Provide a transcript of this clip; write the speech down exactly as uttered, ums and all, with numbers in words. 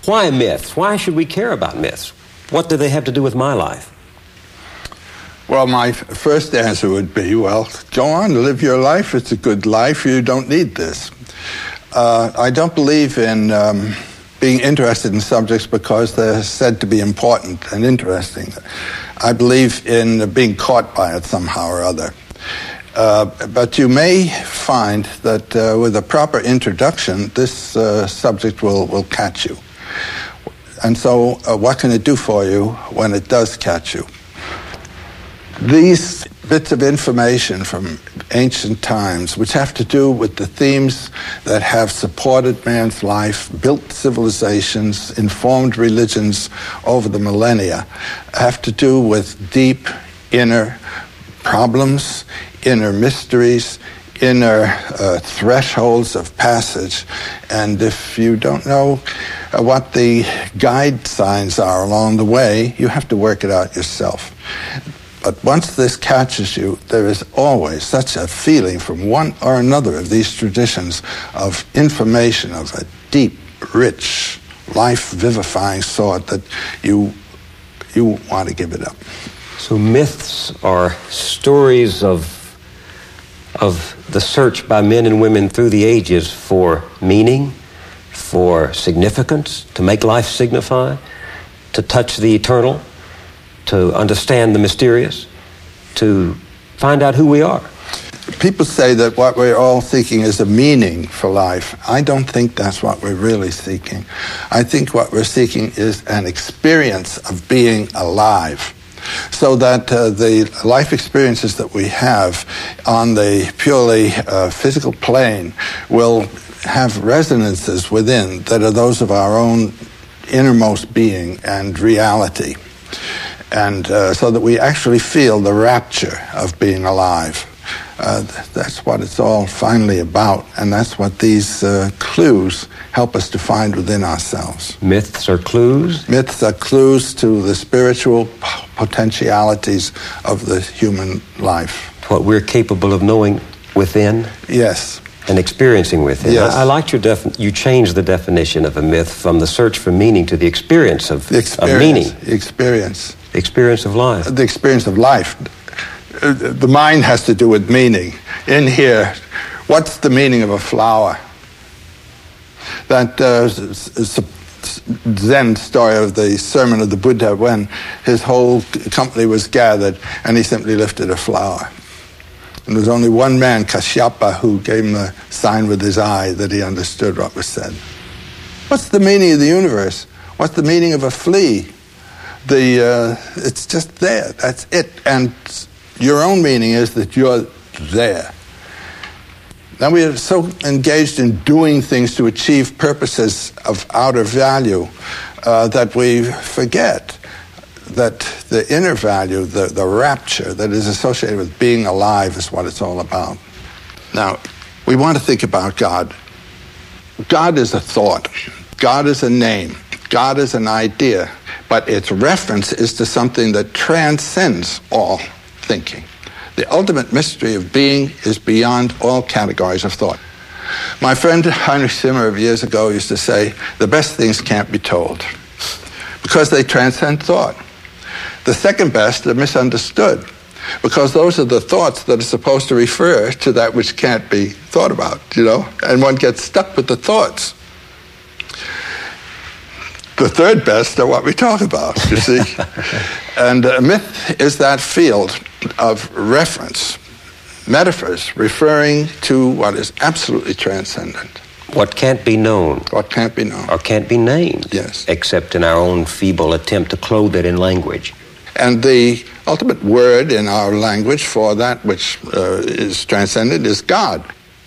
Why myths? Why should we care about myths? What do they have to do with my life? Well, my first answer would be, well, go on, live your life. It's a good life. You don't need this. Uh, I don't believe in um, being interested in subjects because they're said to be important and interesting. I believe in being caught by it somehow or other. Uh, but you may find that uh, with a proper introduction, this uh, subject will, will catch you. And so uh, what can it do for you when it does catch you? These bits of information from ancient times, which have to do with the themes that have supported man's life, built civilizations, informed religions over the millennia, have to do with deep inner problems, inner mysteries, inner uh, thresholds of passage. And if you don't know uh, what the guide signs are along the way, you have to work it out yourself. But once this catches you, there is always such a feeling from one or another of these traditions of information of a deep, rich, life-vivifying sort that you you want to give it up. So myths are stories of of the search by men and women through the ages for meaning, for significance, to make life signify, to touch the eternal, to understand the mysterious, to find out who we are. People say that what we're all seeking is a meaning for life. I don't think that's what we're really seeking. I think what we're seeking is an experience of being alive, so that uh, the life experiences that we have on the purely uh, physical plane will have resonances within that are those of our own innermost being and reality. And uh, so that we actually feel the rapture of being alive. Uh, that's what it's all finally about, and that's what these uh, clues help us to find within ourselves. Myths are clues? Myths are clues to the spiritual potentialities of the human life. What we're capable of knowing within? Yes. And experiencing within. Yes. I, I liked your defi- you changed the definition of a myth from the search for meaning to the experience of, the experience, of meaning. The experience. The experience of life. The experience of life. The mind has to do with meaning. In here, what's the meaning of a flower? That uh, Zen story of the sermon of the Buddha when his whole company was gathered and he simply lifted a flower. And there was only one man, Kashyapa, who gave him a sign with his eye that he understood what was said. What's the meaning of the universe? What's the meaning of a flea? The uh, it's just there. That's it. And your own meaning is that you're there. Now we are so engaged in doing things to achieve purposes of outer value uh, that we forget that the inner value, the, the rapture that is associated with being alive is what it's all about. Now, we want to think about God. God is a thought. God is a name. God is an idea. But its reference is to something that transcends all thinking. The ultimate mystery of being is beyond all categories of thought. My friend Heinrich Zimmer of years ago used to say, the best things can't be told because they transcend thought. The second best are misunderstood because those are the thoughts that are supposed to refer to that which can't be thought about, you know, and one gets stuck with the thoughts. The third best are what we talk about, you see. And a myth is that field of reference, metaphors referring to what is absolutely transcendent. What can't be known. What can't be known. Or can't be named. Yes. Except in our own feeble attempt to clothe it in language. And the ultimate word in our language for that which uh, is transcendent is God.